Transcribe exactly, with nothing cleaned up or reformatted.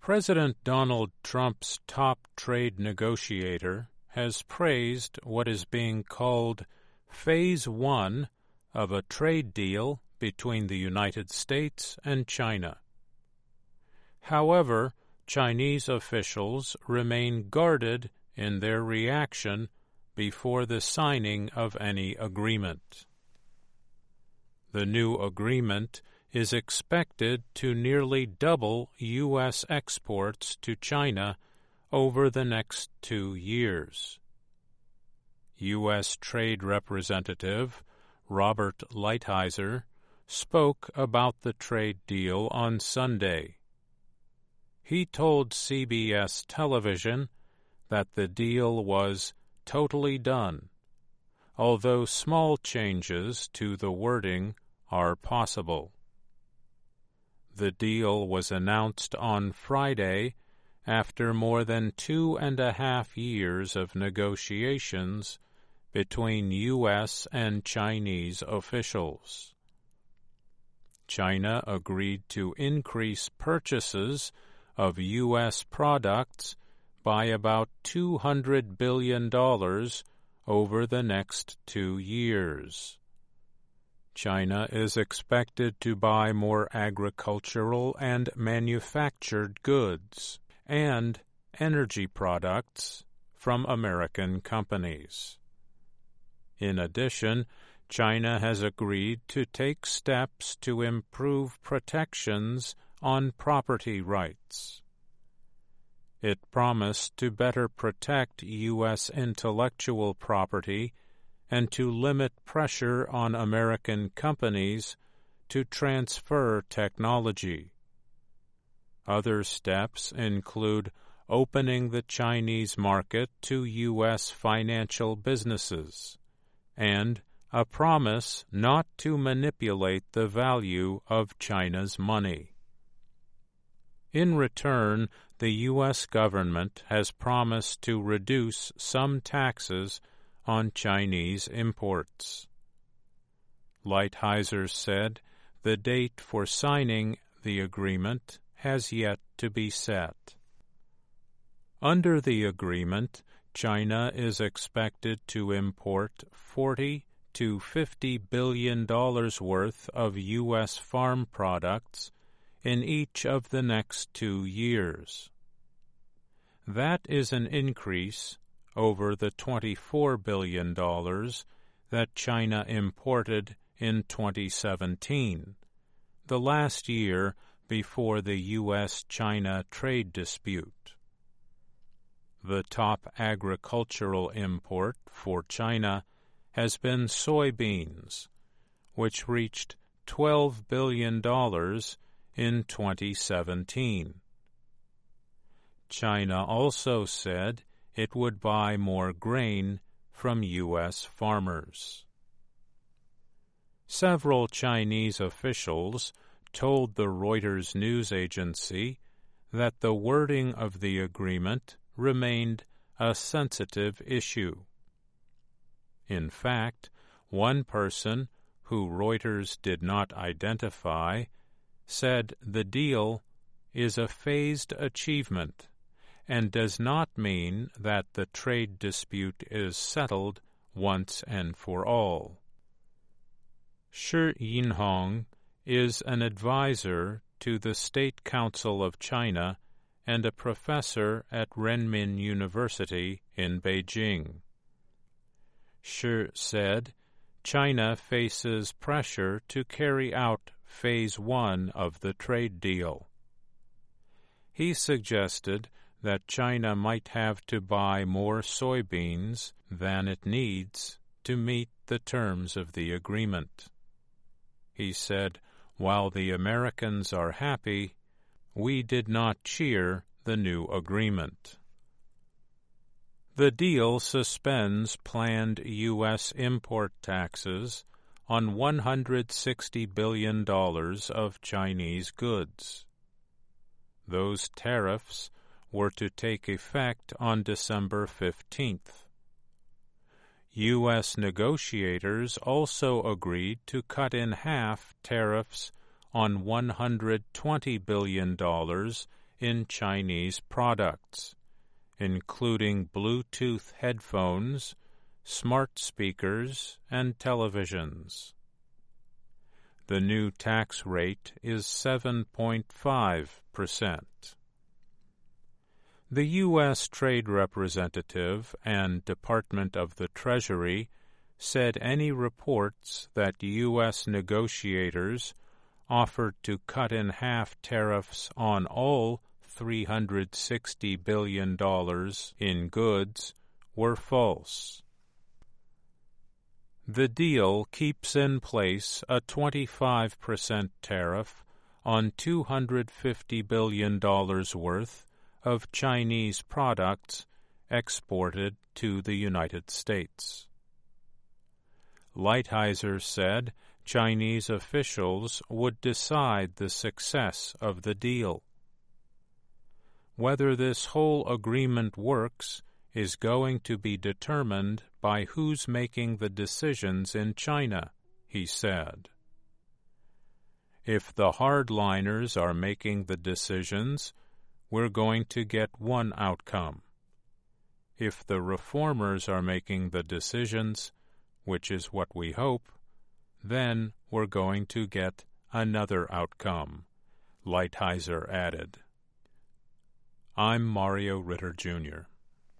President Donald Trump's top trade negotiator has praised what is being called Phase One of a trade deal between the United States and China. However, Chinese officials remain guarded in their reaction before the signing of any agreement. The new agreement is expected to nearly double U S exports to China over the next two years. U S Trade Representative Robert Lighthizer spoke about the trade deal on Sunday. He told C B S television that the deal was totally done, although small changes to the wording are possible. The deal was announced on Friday after more than two and a half years of negotiations between U S and Chinese officials. China agreed to increase purchases of U S products by about two hundred billion dollars over the next two years. China is expected to buy more agricultural and manufactured goods and energy products from American companies. In addition, China has agreed to take steps to improve protections on property rights. It promised to better protect U S intellectual property and to limit pressure on American companies to transfer technology. Other steps include opening the Chinese market to U S financial businesses and a promise not to manipulate the value of China's money. In return, the U S government has promised to reduce some taxes on Chinese imports. Lighthizer said the date for signing the agreement has yet to be set. Under the agreement, China is expected to import forty to fifty billion dollars worth of U S farm products in each of the next two years. That is an increase over the twenty-four billion dollars that China imported in twenty seventeen, the last year before the U S China trade dispute. The top agricultural import for China has been soybeans, which reached twelve billion dollars in twenty seventeen. China also said it would buy more grain from U S farmers. Several Chinese officials told the Reuters news agency that the wording of the agreement remained a sensitive issue. In fact, one person, who Reuters did not identify, said the deal is a phased achievement and does not mean that the trade dispute is settled once and for all. Shi Yinhong is an advisor to the State Council of China and a professor at Renmin University in Beijing. Shi said China faces pressure to carry out Phase One of the trade deal. He suggested that China might have to buy more soybeans than it needs to meet the terms of the agreement. He said, "While the Americans are happy, we did not cheer the new agreement." The deal suspends planned U S import taxes on one hundred sixty billion dollars of Chinese goods. Those tariffs were to take effect on December fifteenth. U S negotiators also agreed to cut in half tariffs on one hundred twenty billion dollars in Chinese products, including Bluetooth headphones, smart speakers, and televisions. The new tax rate is seven point five percent. The U S Trade Representative and Department of the Treasury said any reports that U S negotiators offered to cut in half tariffs on all three hundred sixty billion dollars in goods were false. The deal keeps in place a twenty-five percent tariff on two hundred fifty billion dollars worth of Chinese products exported to the United States. Lighthizer said Chinese officials would decide the success of the deal. Whether this whole agreement works is going to be determined by who's making the decisions in China, he said. If the hardliners are making the decisions, we're going to get one outcome. If the reformers are making the decisions, which is what we hope, then we're going to get another outcome, Lighthizer added. I'm Mario Ritter, Junior